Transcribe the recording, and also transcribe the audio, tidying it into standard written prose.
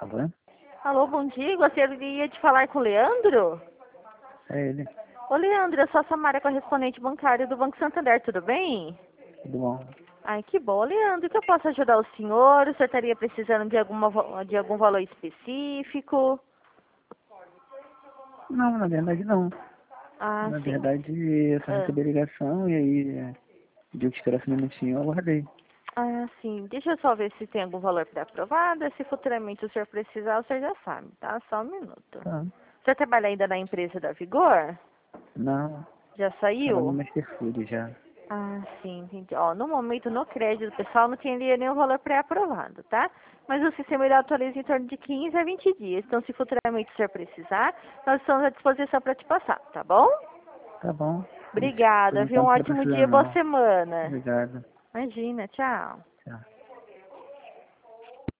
Alô? Alô, bom dia. Gostaria de falar com o Leandro? É ele. Ô, Leandro, eu sou a Samara, correspondente bancária do Banco Santander, tudo bem? Tudo bom? Ai, que bom. Leandro, que eu posso ajudar o senhor? O senhor estaria precisando de algum valor específico? Não, na verdade não. Ah, Na sim. verdade, eu só Ah, recebi a ligação e aí pediu que esperasse um minutinho, eu aguardei. sim. Deixa eu só ver se tem algum valor pré-aprovado. Se futuramente o senhor precisar, o senhor já sabe, tá? Só um minuto. Tá. O senhor trabalha ainda na empresa da Vigor? Não, Já trabalho no saiu? Master Food já. Sim, entendi. Ó, no momento, no crédito, pessoal, não tem nenhum valor pré-aprovado, tá? Mas o sistema ele atualiza em torno de 15 a 20 dias. Então, se futuramente o senhor precisar, nós estamos à disposição para te passar, tá bom? Tá bom. Mas por Obrigada, viu? Um enquanto não tá ótimo precisando dia, boa não. semana. Obrigado. Imagina, tchau. Tchau.